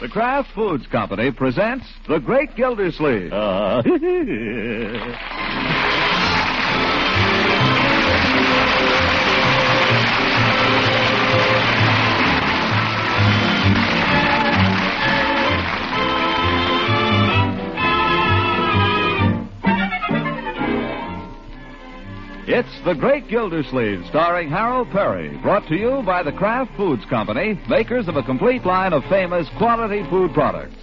The Kraft Foods Company presents The Great Gildersleeve. It's The Great Gildersleeve, starring Harold Perry, brought to you by the Kraft Foods Company, makers of a complete line of famous quality food products.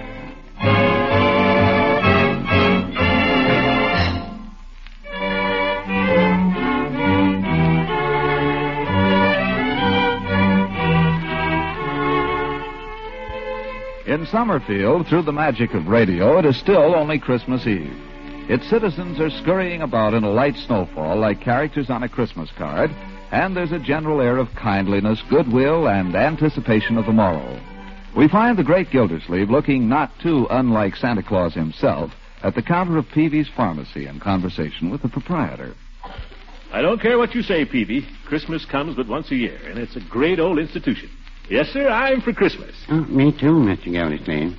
In Summerfield, through the magic of radio, it is still only Christmas Eve. Its citizens are scurrying about in a light snowfall like characters on a Christmas card, and there's a general air of kindliness, goodwill, and anticipation of the morrow. We find the Great Gildersleeve looking not too unlike Santa Claus himself at the counter of Peavy's Pharmacy in conversation with the proprietor. I don't care what you say, Peavy. Christmas comes but once a year, and it's a great old institution. Yes, sir, I'm for Christmas. Oh, me too, Mr. Gildersleeve.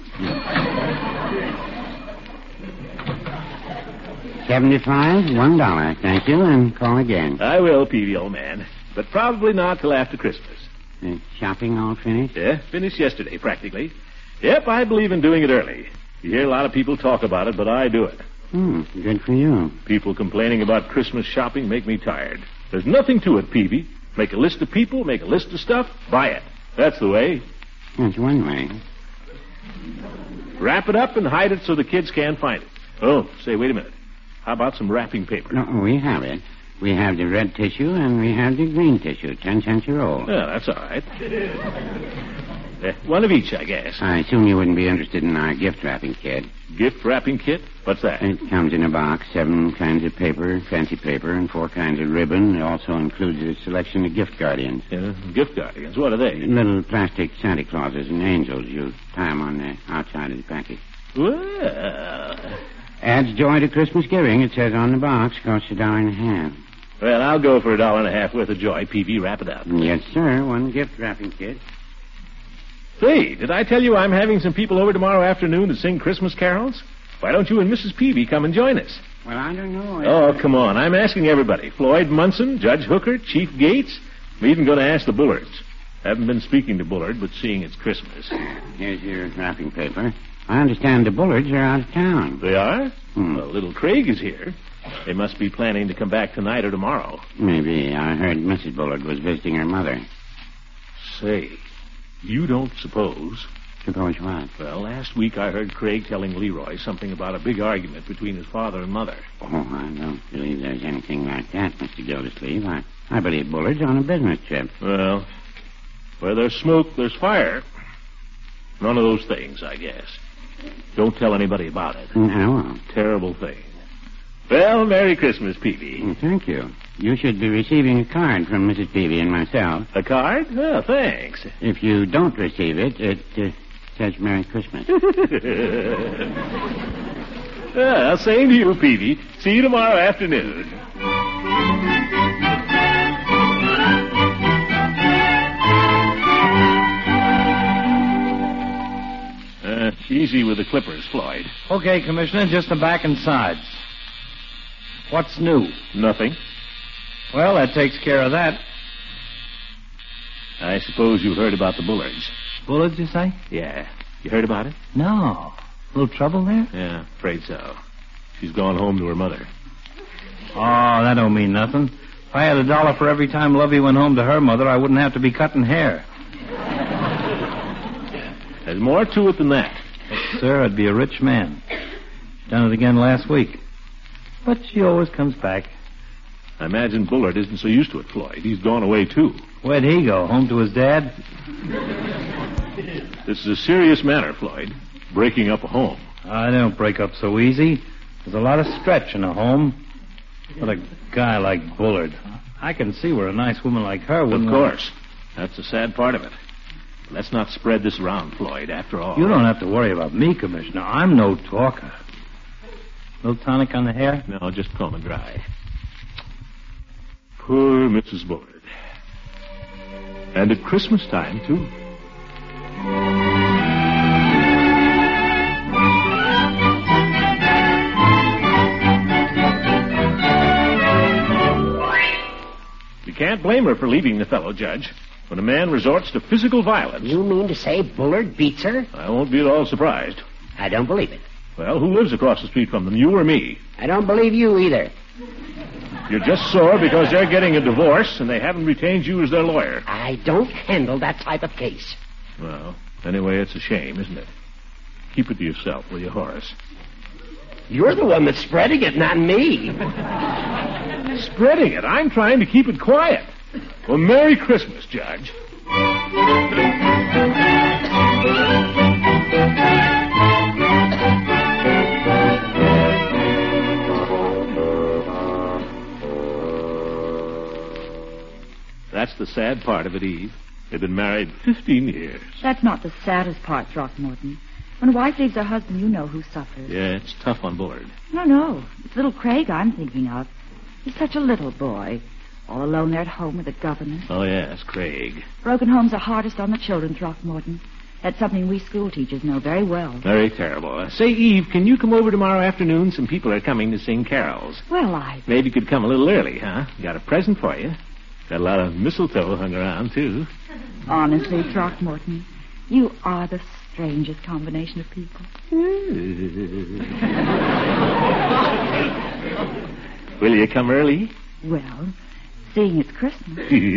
75, $1, thank you, and call again. I will, Peavy, old man, but probably not till after Christmas. Shopping all finished? Yeah, finished yesterday, practically. Yep, I believe in doing it early. You hear a lot of people talk about it, but I do it. Good for you. People complaining about Christmas shopping make me tired. There's nothing to it, Peavy. Make a list of people, make a list of stuff, buy it. That's the way. That's one way. Wrap it up and hide it so the kids can't find it. Oh, say, wait a minute. How about some wrapping paper? No, we have it. We have the red tissue and we have the green tissue, 10 cents a roll. Yeah, that's all right. One of each, I guess. I assume you wouldn't be interested in our gift wrapping kit. Gift wrapping kit? What's that? It comes in a box, 7 kinds of paper, fancy paper, and 4 kinds of ribbon. It also includes a selection of gift guardians. Yeah, gift guardians? What are they? Little plastic Santa Clauses and angels. You tie them on the outside of the package. Well... Adds joy to Christmas giving, it says on the box. Costs $1.50. Well, I'll go for $1.50 worth of joy. Peavy, wrap it up. Yes, sir. One gift wrapping kit. Say, did I tell you I'm having some people over tomorrow afternoon to sing Christmas carols? Why don't you and Mrs. Peavy come and join us? Well, I don't know. Oh, come on. I'm asking everybody. Floyd Munson, Judge Hooker, Chief Gates. I'm even going to ask the Bullards. Haven't been speaking to Bullard, but seeing it's Christmas. Here's your wrapping paper. I understand the Bullards are out of town. They are? Well, little Craig is here. They must be planning to come back tonight or tomorrow. Maybe. I heard Mrs. Bullard was visiting her mother. Say, you don't suppose... Suppose what? Well, last week I heard Craig telling Leroy something about a big argument between his father and mother. Oh, I don't believe there's anything like that, Mr. Gildersleeve. I believe Bullard's on a business trip. Well, where there's smoke, there's fire. None of those things, I guess. Don't tell anybody about it. I won't. Terrible thing. Well, Merry Christmas, Peavy. Thank you. You should be receiving a card from Mrs. Peavy and myself. A card? Oh, thanks. If you don't receive it, it says Merry Christmas. Same to you, Peavy. See you tomorrow afternoon. Easy with the clippers, Floyd. Okay, Commissioner, just the back and sides. What's new? Nothing. Well, that takes care of that. I suppose you heard about the Bullards. Bullards, you say? Yeah. You heard about it? No. Little trouble there? Yeah, afraid so. She's gone home to her mother. Oh, that don't mean nothing. If I had $1 for every time Lovey went home to her mother, I wouldn't have to be cutting hair. There's more to it than that. Sir, I'd be a rich man. Done it again last week. But she always comes back. I imagine Bullard isn't so used to it, Floyd. He's gone away, too. Where'd he go? Home to his dad? This is a serious matter, Floyd. Breaking up a home. I don't break up so easy. There's a lot of stretch in a home. But a guy like Bullard, I can see where a nice woman like her wouldn't... Of course. That's the sad part of it. Let's not spread this around, Floyd, after all. You don't have to worry about me, Commissioner. I'm no talker. Little tonic on the hair? No, just comb and dry. Poor Mrs. Bullard. And at Christmas time, too. can't blame her for leaving the fellow, Judge. When a man resorts to physical violence... You mean to say Bullard beats her? I won't be at all surprised. I don't believe it. Well, who lives across the street from them, you or me? I don't believe you either. You're just sore because they're getting a divorce and they haven't retained you as their lawyer. I don't handle that type of case. Well, anyway, it's a shame, isn't it? Keep it to yourself, will you, Horace? You're the one that's spreading it, not me. Spreading it? I'm trying to keep it quiet. Well, Merry Christmas, Judge. That's the sad part of it, Eve. They've been married 15 years. That's not the saddest part, Throckmorton. When a wife leaves her husband, you know who suffers. Yeah, it's tough on Bullard. No. It's little Craig I'm thinking of. He's such a little boy. All alone there at home with a governess. Oh, yes, Craig. Broken homes are hardest on the children, Throckmorton. That's something we school teachers know very well. Very terrible. Say, Eve, can you come over tomorrow afternoon? Some people are coming to sing carols. Well, Maybe you could come a little early, huh? Got a present for you. Got a lot of mistletoe hung around, too. Honestly, Throckmorton, you are the strangest combination of people. Will you come early? Well, seeing it's Christmas.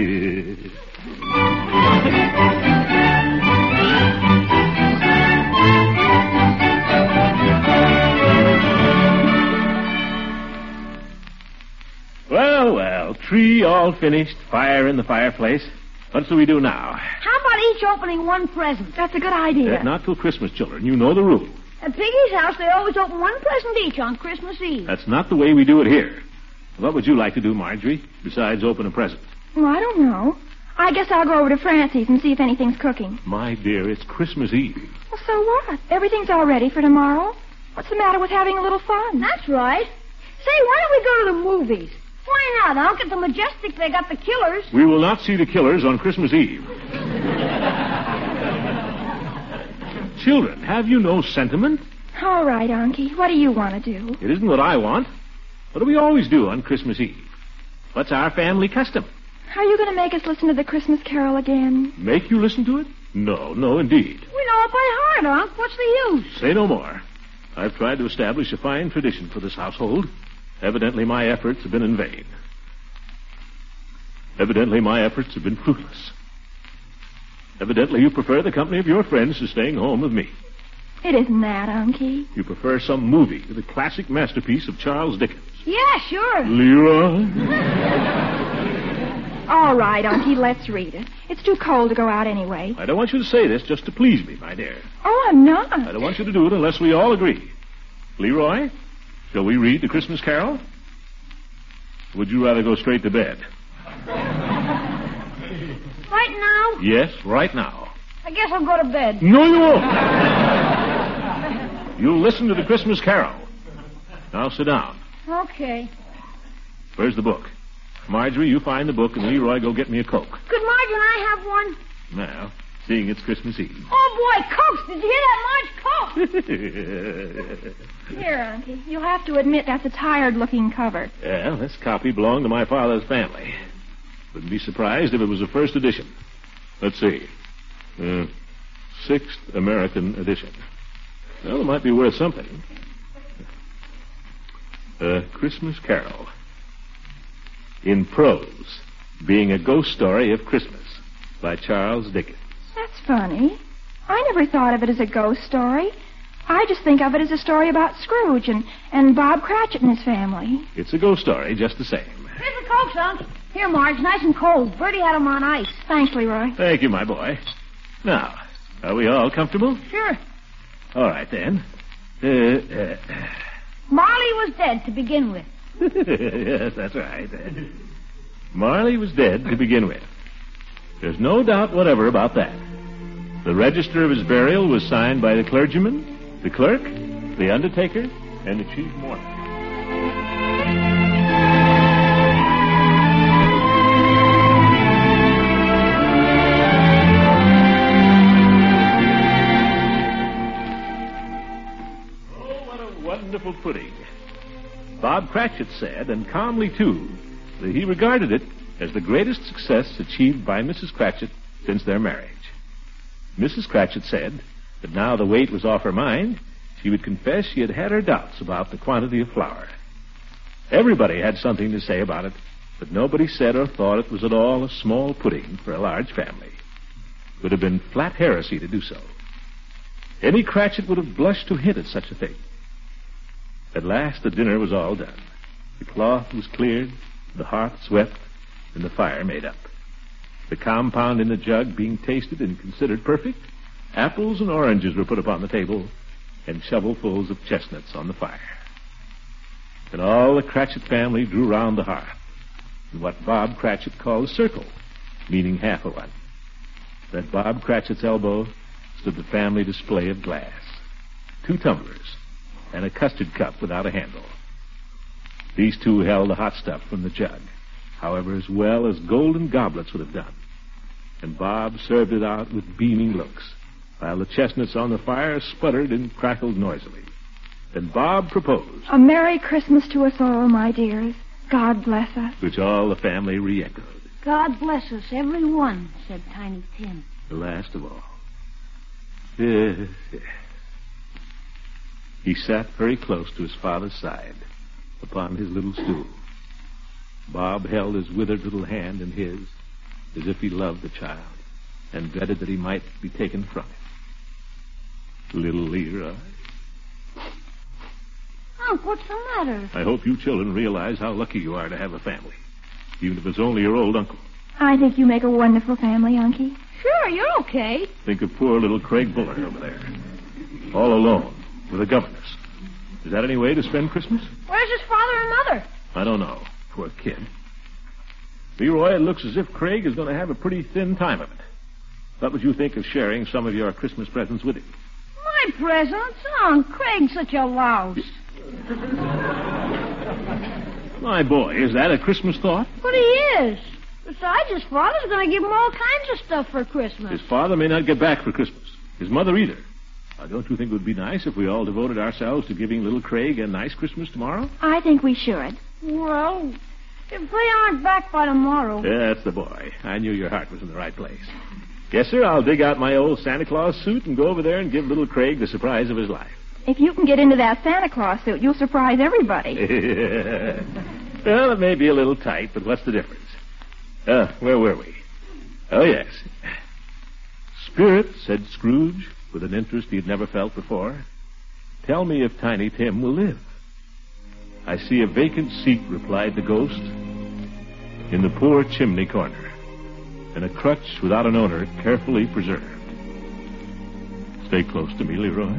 Well, tree all finished, fire in the fireplace. What do we do now? How about each opening one present? That's a good idea. Not till Christmas, children. You know the rule. At Piggy's house, they always open one present each on Christmas Eve. That's not the way we do it here. What would you like to do, Marjorie, besides open a present? Well, I don't know. I guess I'll go over to Francie's and see if anything's cooking. My dear, it's Christmas Eve. Well, so what? Everything's all ready for tomorrow. What's the matter with having a little fun? That's right. Say, why don't we go to the movies? Why not, Unc? At the Majestic, they got the Killers. We will not see the Killers on Christmas Eve. Children, have you no sentiment? All right, Unky. What do you want to do? It isn't what I want. What do we always do on Christmas Eve? What's our family custom? Are you going to make us listen to the Christmas Carol again? Make you listen to it? No, indeed. We know it by heart, Unc. What's the use? Say no more. I've tried to establish a fine tradition for this household. Evidently, my efforts have been in vain. Evidently, my efforts have been fruitless. Evidently, you prefer the company of your friends to staying home with me. It isn't that, Unky. You prefer some movie, the classic masterpiece of Charles Dickens. Yeah, sure. Leroy? All right, Unky, let's read it. It's too cold to go out anyway. I don't want you to say this just to please me, my dear. Oh, I'm not. I don't want you to do it unless we all agree. Leroy, shall we read the Christmas Carol? Would you rather go straight to bed? Right now? Yes, right now. I guess I'll go to bed. No, you won't. You'll listen to the Christmas Carol. Now sit down. Okay. Where's the book? Marjorie, you find the book, and Leroy, go get me a Coke. Could Marjorie and I have one? Now, seeing it's Christmas Eve. Oh, boy, Cokes! Did you hear that, Marge? Coke! Here, Unky. You'll have to admit that's a tired-looking cover. Yeah, this copy belonged to my father's family. Wouldn't be surprised if it was a first edition. Let's see. Sixth American edition. Well, it might be worth something. Christmas Carol. In prose, being a ghost story of Christmas by Charles Dickens. That's funny. I never thought of it as a ghost story. I just think of it as a story about Scrooge and Bob Cratchit and his family. It's a ghost story just the same. Here's the Cokes, Unc. Here, Marge, nice and cold. Bertie had them on ice. Thanks, Leroy. Thank you, my boy. Now, are we all comfortable? Sure. All right, then. Marley was dead to begin with. Yes, that's right. Marley was dead to begin with. There's no doubt whatever about that. The register of his burial was signed by the clergyman, the clerk, the undertaker, and the chief mourner. Oh, what a wonderful pudding. Bob Cratchit said, and calmly too, that he regarded it as the greatest success achieved by Mrs. Cratchit since their marriage. Mrs. Cratchit said that now the weight was off her mind, she would confess she had had her doubts about the quantity of flour. Everybody had something to say about it, but nobody said or thought it was at all a small pudding for a large family. It would have been flat heresy to do so. Any Cratchit would have blushed to hint at such a thing. At last the dinner was all done. The cloth was cleared, the hearth swept, and the fire made up. The compound in the jug being tasted and considered perfect, apples and oranges were put upon the table, and shovelfuls of chestnuts on the fire. And all the Cratchit family drew round the hearth, in what Bob Cratchit called a circle, meaning half a one. At Bob Cratchit's elbow stood the family display of glass, 2 tumblers, and a custard cup without a handle. These two held the hot stuff from the jug, however, as well as golden goblets would have done. And Bob served it out with beaming looks, while the chestnuts on the fire sputtered and crackled noisily. Then Bob proposed, "A Merry Christmas to us all, my dears. God bless us." which all the family re-echoed. God bless us, every one, said Tiny Tim. The last of all. He sat very close to his father's side, upon his little stool. Bob held his withered little hand in his, as if he loved the child, and dreaded that he might be taken from him. Little Leroy. Unc, what's the matter? I hope you children realize how lucky you are to have a family, even if it's only your old uncle. I think you make a wonderful family, Unky. Sure, you're okay. Think of poor little Craig Bullard over there, all alone, with a governess. Is that any way to spend Christmas? Where's his father and mother? I don't know. Poor kid. Leroy, it looks as if Craig is going to have a pretty thin time of it. What would you think of sharing some of your Christmas presents with him? My presents? Oh, Craig's such a louse. My boy, is that a Christmas thought? But he is. Besides, his father's going to give him all kinds of stuff for Christmas. His father may not get back for Christmas. His mother either. Now, don't you think it would be nice if we all devoted ourselves to giving little Craig a nice Christmas tomorrow? I think we should. Well, if they aren't back by tomorrow. Yeah, that's the boy. I knew your heart was in the right place. Yes, sir, I'll dig out my old Santa Claus suit and go over there and give little Craig the surprise of his life. If you can get into that Santa Claus suit, you'll surprise everybody. Well, it may be a little tight, but what's the difference? Where were we? Oh, yes. Spirit, said Scrooge, with an interest he had never felt before, tell me if Tiny Tim will live. I see a vacant seat, replied the ghost, in the poor chimney corner, and a crutch without an owner carefully preserved. Stay close to me, Leroy.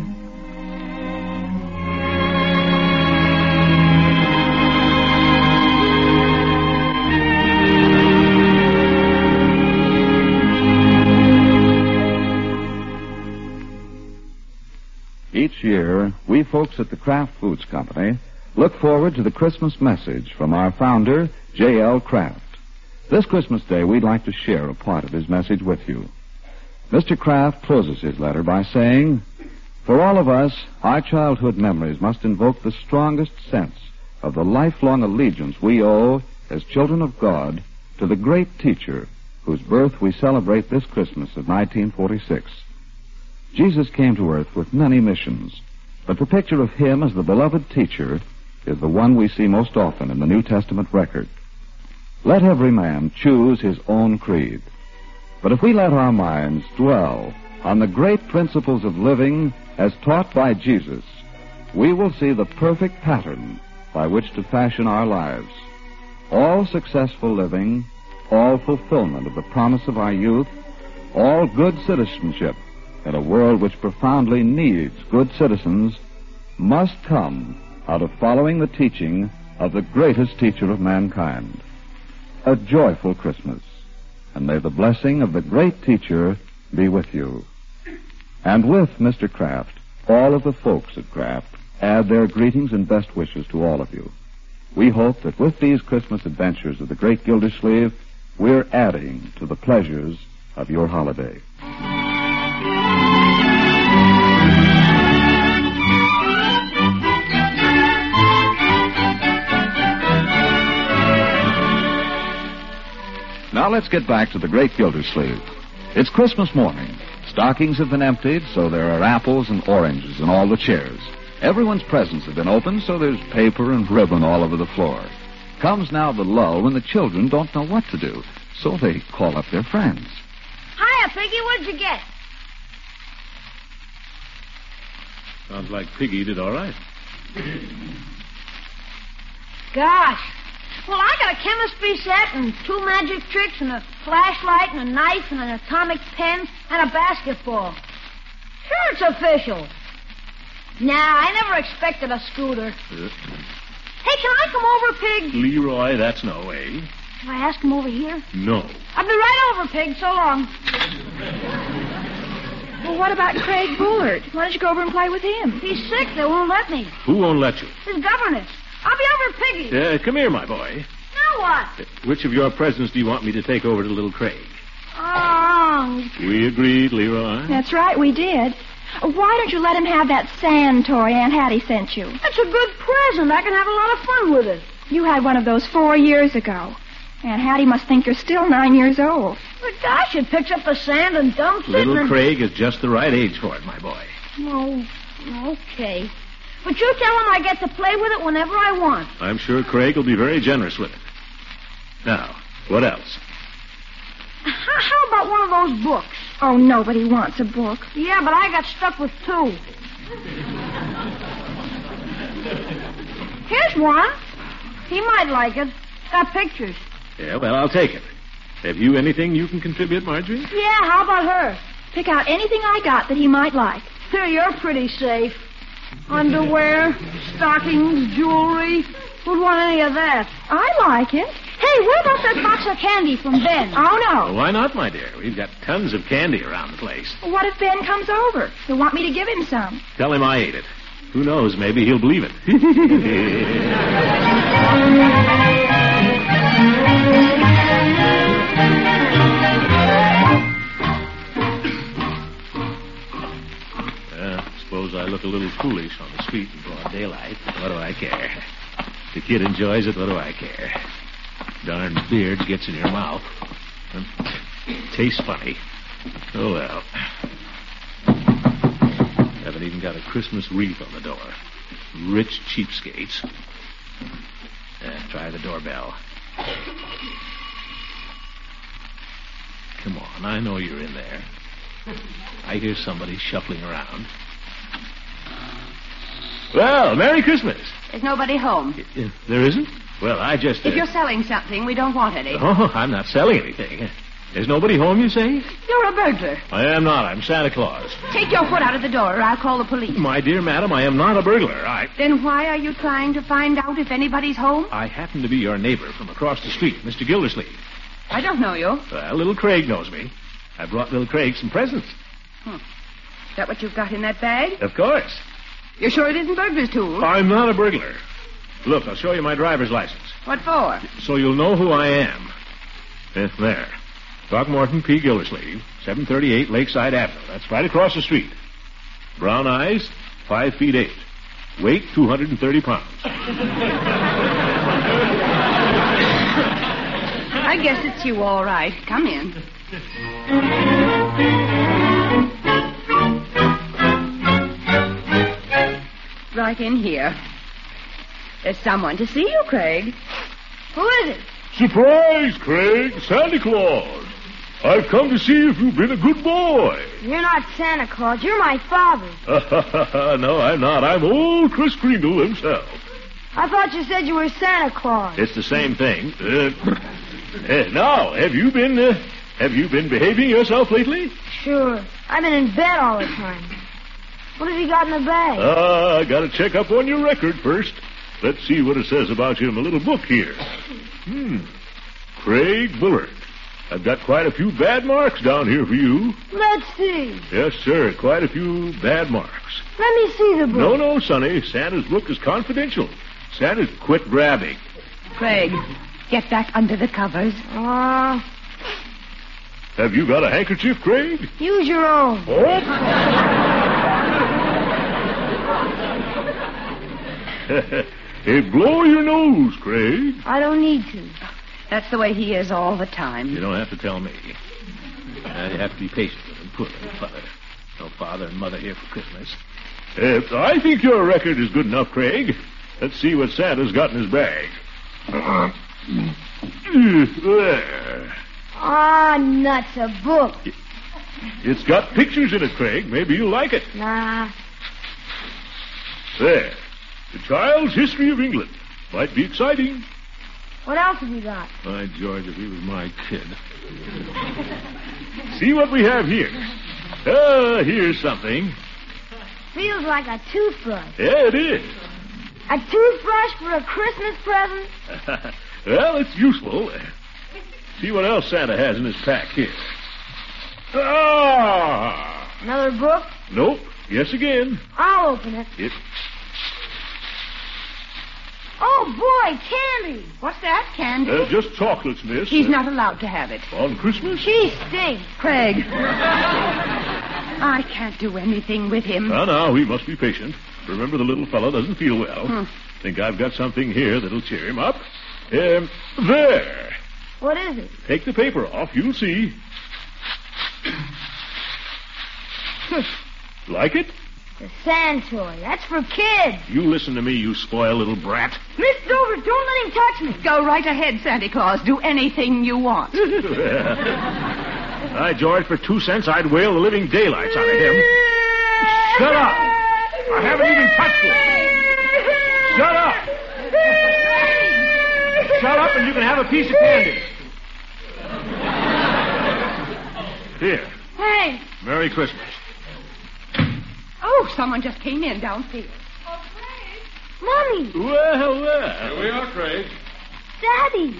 Each year, we folks at the Kraft Foods Company look forward to the Christmas message from our founder, J.L. Kraft. This Christmas Day, we'd like to share a part of his message with you. Mr. Kraft closes his letter by saying, "For all of us, our childhood memories must invoke the strongest sense of the lifelong allegiance we owe as children of God to the great teacher whose birth we celebrate this Christmas of 1946. Jesus came to earth with many missions, but the picture of him as the beloved teacher is the one we see most often in the New Testament record. Let every man choose his own creed. But if we let our minds dwell on the great principles of living as taught by Jesus, we will see the perfect pattern by which to fashion our lives. All successful living, all fulfillment of the promise of our youth, all good citizenship in a world which profoundly needs good citizens, must come out of following the teaching of the greatest teacher of mankind. A joyful Christmas, and may the blessing of the great teacher be with you." And with Mr. Kraft, all of the folks at Kraft add their greetings and best wishes to all of you. We hope that with these Christmas adventures of the great Gildersleeve, we're adding to the pleasures of your holiday. let's get back to the great Gildersleeve. It's Christmas morning. Stockings have been emptied, so there are apples and oranges in all the chairs. Everyone's presents have been opened, so there's paper and ribbon all over the floor. Comes now the lull when the children don't know what to do, so they call up their friends. Hiya, Piggy. What'd you get? Sounds like Piggy did all right. Gosh. Well, I got a chemistry set and 2 magic tricks and a flashlight and a knife and an atomic pen and a basketball. Sure, it's official. Nah, I never expected a scooter. Hey, can I come over, Pig? Leroy, that's no way. Can I ask him over here? No. I'll be right over, Pig. So long. Well, what about Craig Bullard? Why don't you go over and play with him? He's sick. They won't let me. Who won't let you? His governess. I'll be over, Piggy. Come here, my boy. Now what? Which of your presents do you want me to take over to little Craig? Oh. We agreed, Leroy. That's right, we did. Why don't you let him have that sand toy Aunt Hattie sent you? That's a good present. I can have a lot of fun with it. You had one of those 4 years ago. Aunt Hattie must think you're still 9 years old. But gosh, it picks up the sand and dumps it. Little Craig is just the right age for it, my boy. Oh, okay. But you tell him I get to play with it whenever I want. I'm sure Craig will be very generous with it. Now, what else? How about one of those books? Oh, nobody wants a book. Yeah, but I got stuck with 2. Here's one. He might like it. Got pictures. Yeah, well, I'll take it. Have you anything you can contribute, Marjorie? Yeah, how about her? Pick out anything I got that he might like. Here, you're pretty safe. Underwear, stockings, jewelry. Who'd want any of that? I like it. Hey, what about that box of candy from Ben? Oh, no. Well, why not, my dear? We've got tons of candy around the place. What if Ben comes over? He'll want me to give him some. Tell him I ate it. Who knows, maybe he'll believe it. Suppose I look a little foolish on the street in broad daylight. What do I care? The kid enjoys it. What do I care? Darn beard gets in your mouth. Tastes funny. Oh, well. Haven't even got a Christmas wreath on the door. Rich cheapskates. Try the doorbell. Come on, I know you're in there. I hear somebody shuffling around. Well, Merry Christmas. There's nobody home. There isn't? Well, I just... If you're selling something, we don't want any. Oh, I'm not selling anything. There's nobody home, you say? You're a burglar. I am not. I'm Santa Claus. Take your foot out of the door, or I'll call the police. My dear madam, I am not a burglar. Then why are you trying to find out if anybody's home? I happen to be your neighbor from across the street, Mr. Gildersleeve. I don't know you. Well, little Craig knows me. I brought little Craig some presents. Is that what you've got in that bag? Of course. You're sure it isn't burglar's tools? I'm not a burglar. Look, I'll show you my driver's license. What for? So you'll know who I am. There. Throckmorton P. Gildersleeve, 738 Lakeside Avenue. That's right across the street. Brown eyes, 5 feet 8. Weight, 230 pounds. I guess it's you, all right. Come in. Right in here. There's someone to see you, Craig. Who is it? Surprise, Craig. Santa Claus. I've come to see if you've been a good boy. You're not Santa Claus. You're my father. No, I'm not. I'm old Kris Kringle himself. I thought you said you were Santa Claus. It's the same thing. Now, have you been behaving yourself lately? Sure. I've been in bed all the time. What have you got in the bag? I got to check up on your record first. Let's see what it says about you in a little book here. Craig Bullard. I've got quite a few bad marks down here for you. Let's see. Yes, sir, quite a few bad marks. Let me see the book. No, Sonny. Santa's book is confidential. Santa, quit grabbing. Craig, get back under the covers. Have you got a handkerchief, Craig? Use your own. Hey, blow your nose, Craig. I don't need to. That's the way he is all the time. You don't have to tell me. You have to be patient with him. Poor little father. No father and mother here for Christmas. I think your record is good enough, Craig. Let's see what Santa's got in his bag. There. Ah, nuts, a book. It's got pictures in it, Craig. Maybe you'll like it. Nah. There. The Child's History of England. Might be exciting. What else have you got? By George, if he was my kid. See what we have here. Here's something. Feels like a toothbrush. Yeah, it is. A toothbrush for a Christmas present? Well, it's useful. See what else Santa has in his pack here. Ah! Another book? Nope. Yes again. I'll open it. Oh, boy, candy. What's that, candy? Just chocolates, miss. He's not allowed to have it. On Christmas? She stinks. Craig. I can't do anything with him. Now, we must be patient. Remember, the little fellow doesn't feel well. Think I've got something here that'll cheer him up. There. What is it? Take the paper off. You'll see. Like it? The sand toy. That's for kids. You listen to me, you spoiled little brat. Miss Dover, don't let him touch me. Go right ahead, Santa Claus. Do anything you want. Hi, George, for 2 cents, I'd whale the living daylights out of him. Shut up! I haven't even touched him. Shut up! Shut up and you can have a piece of candy. Here. Hey. Merry Christmas. Oh, someone just came in downstairs. Oh, Craig. Mommy. Well. Here we are, Craig. Daddy.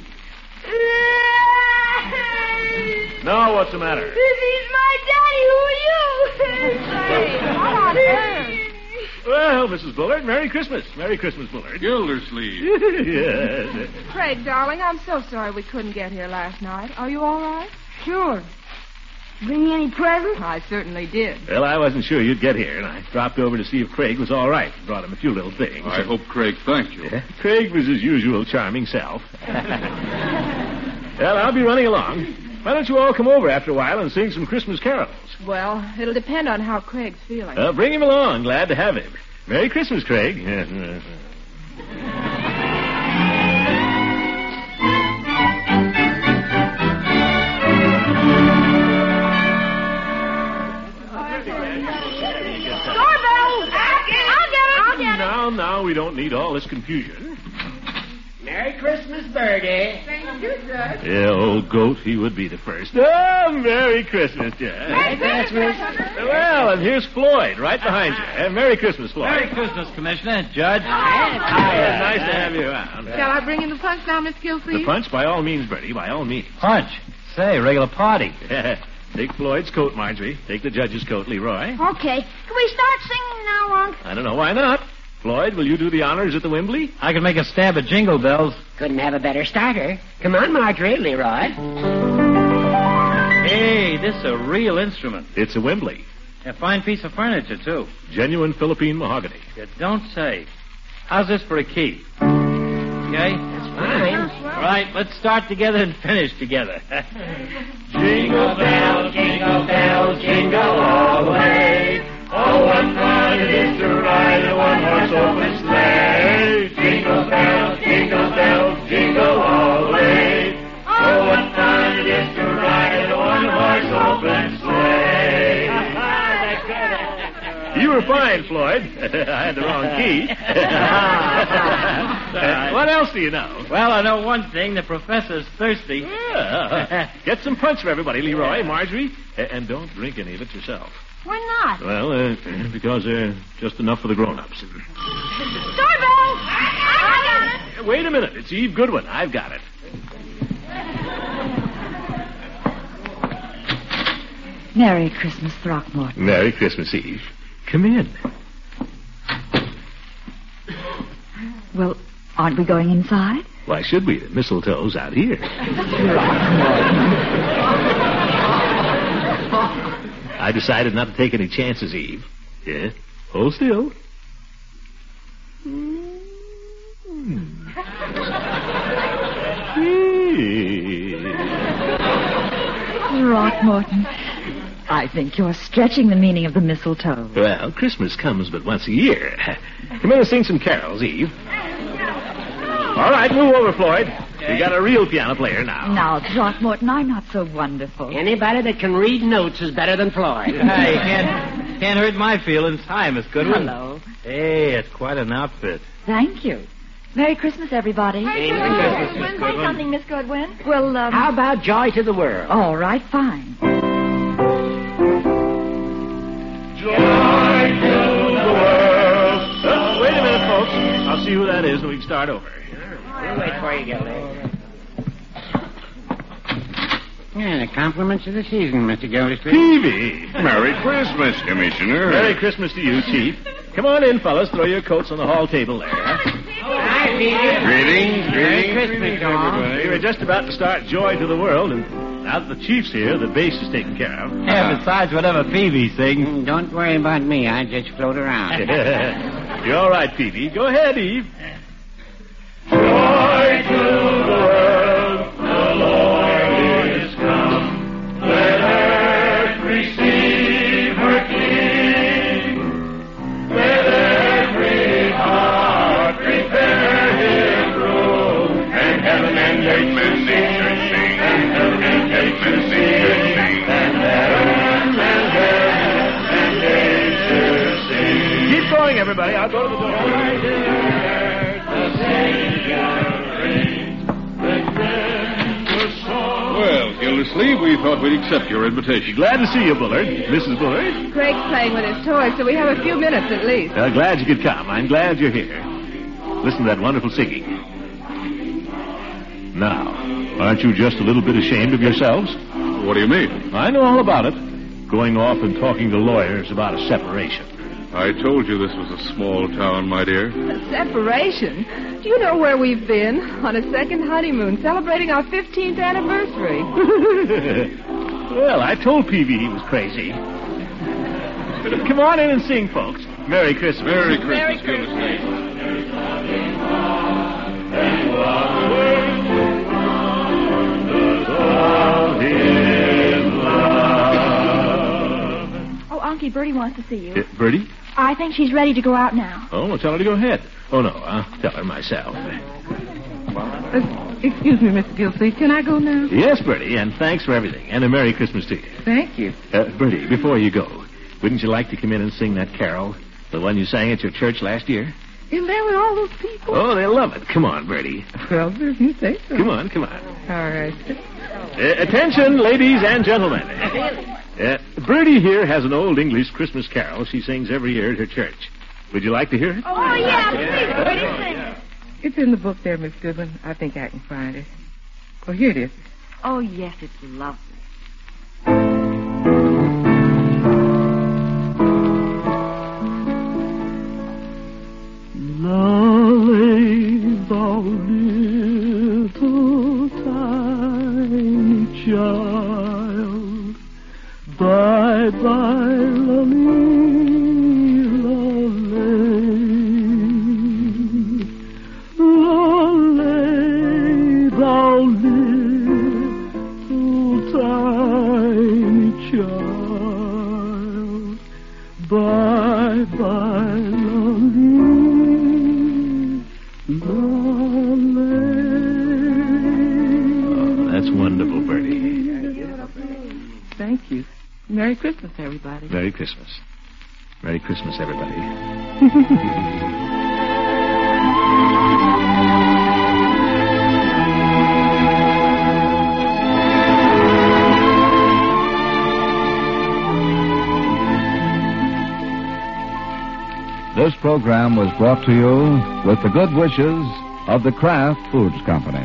Now, what's the matter? He's my daddy. Who are you? Come on, Well, Mrs. Bullard, Merry Christmas. Merry Christmas, Bullard. Gildersleeve. Yes. Craig, darling, I'm so sorry we couldn't get here last night. Are you all right? Sure. Bring you any presents? I certainly did. Well, I wasn't sure you'd get here, and I dropped over to see if Craig was all right. Brought him a few little things. I hope Craig thanked you. Yeah, Craig was his usual charming self. Well, I'll be running along. Why don't you all come over after a while and sing some Christmas carols? Well, it'll depend on how Craig's feeling. Bring him along. Glad to have him. Merry Christmas, Craig. Now, we don't need all this confusion. Merry Christmas, Birdie. Thank you, Judge. Yeah, old goat, he would be the first. Oh, Merry Christmas, Judge. Merry Christmas. Well, and here's Floyd, right behind you. Merry Christmas, Floyd. Merry Christmas, Commissioner, Judge. Nice to have you around. Shall I bring in the punch now, Miss Gilsleeve? The punch, by all means, Bertie, by all means. Punch. Say, regular party. Take Floyd's coat, Marjorie. Take the judge's coat, Leroy. Okay. Can we start singing now, Unc? I don't know. Why not? Floyd, will you do the honors at the Wembley? I can make a stab at Jingle Bells. Couldn't have a better starter. Come on, Marjorie, Leroy. Hey, this is a real instrument. It's a Wembley. A fine piece of furniture, too. Genuine Philippine mahogany. You don't say. How's this for a key? Okay? That's fine. All right, let's start together and finish together. Jingle bells, jingle all the way. Oh, what fun it is to ride a one-horse open sleigh. Jingle bells, jingle all the way. Oh, what fun it is to ride a one-horse open sleigh. You were fine, Floyd. I had the wrong key. What else do you know? Well, I know one thing. The professor's thirsty. Yeah. Get some punch for everybody, Leroy, Marjorie. And don't drink any of it yourself. Why not? Well, because just enough for the grown-ups. Doorbell! I got it! Wait a minute. It's Eve Goodwin. I've got it. Merry Christmas, Throckmorton. Merry Christmas, Eve. Come in. Well, aren't we going inside? Why should we? The mistletoe's out here. I decided not to take any chances, Eve. Yeah? Hold still. Hey. Throckmorton. I think you're stretching the meaning of the mistletoe. Well, Christmas comes but once a year. Come in and sing some carols, Eve. All right, move over, Floyd. You got a real piano player now. Now, Throckmorton, I'm not so wonderful. Anybody that can read notes is better than Floyd. Hey, can't hurt my feelings. Hi, Miss Goodwin. Hello. Hey, it's quite an outfit. Thank you. Merry Christmas, everybody. Say something, Miss Goodwin. Well, How about Joy to the World? all right, fine. Joy to the world. Wait a minute, folks. I'll see who that is and we can start over. We'll wait for you, Gildersleeve. Yeah, the compliments of the season, Mr. Gildersleeve. Peavy. Merry Christmas, Commissioner. Merry Christmas to you, Chief. Come on in, fellas. Throw your coats on the hall table there. Huh? Hi, Peter. Greetings, Merry greetings, Christmas, Tom. We were just about to start Joy to the World, and now that the Chief's here, the bass is taken care of. Yeah, besides whatever Peavy sings. Don't worry about me. I just float around. You're all right, Peavy. Go ahead, Eve. Joy to the world, the Lord is come. Let earth receive her King. Let every heart prepare his robe. And heaven and earth nature sing. And heaven and earth sing. And heaven and nature sing. Keep going, everybody. I'll go to the door. Well, Gildersleeve, we thought we'd accept your invitation. Glad to see you, Bullard. Mrs. Bullard. Craig's playing with his toys, so we have a few minutes at least. Glad you could come. I'm glad you're here. Listen to that wonderful singing. Now, aren't you just a little bit ashamed of yourselves? What do you mean? I know all about it. Going off and talking to lawyers about a separation. I told you this was a small town, my dear. A separation? Do you know where we've been? On a second honeymoon, celebrating our 15th anniversary. Well, I told Peavy he was crazy. Come on in and sing, folks. Merry Christmas. Merry Christmas, Gildersleeve. Oh, Unky, Bertie wants to see you. Bertie? I think she's ready to go out now. Oh, well, tell her to go ahead. Oh, no, I'll tell her myself. Excuse me, Mr. Gilsleeve. Can I go now? Yes, Bertie, and thanks for everything. And a Merry Christmas to you. Thank you. Bertie, before you go, wouldn't you like to come in and sing that carol? The one you sang at your church last year? In there with all those people? Oh, they'll love it. Come on, Bertie. Well, if you say so. Come on. All right. Attention, ladies and gentlemen. Bertie here has an old English Christmas carol she sings every year at her church. Would you like to hear it? Oh, yeah, please, Bertie, sing it. It's in the book there, Miss Goodwin. I think I can find it. Oh, here it is. Oh, yes, it's lovely. Lolly, thou little tiny child, bye-bye, lolly, lolly, lolly, thou little tiny child, bye-bye, lolly. Oh, that's wonderful, Bertie. Thank you. Merry Christmas, everybody. Merry Christmas. Merry Christmas, everybody. This program was brought to you with the good wishes of the Kraft Foods Company.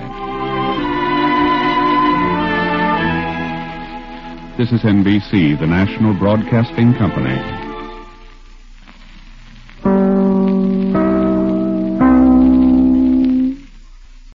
This is NBC, the national broadcasting company.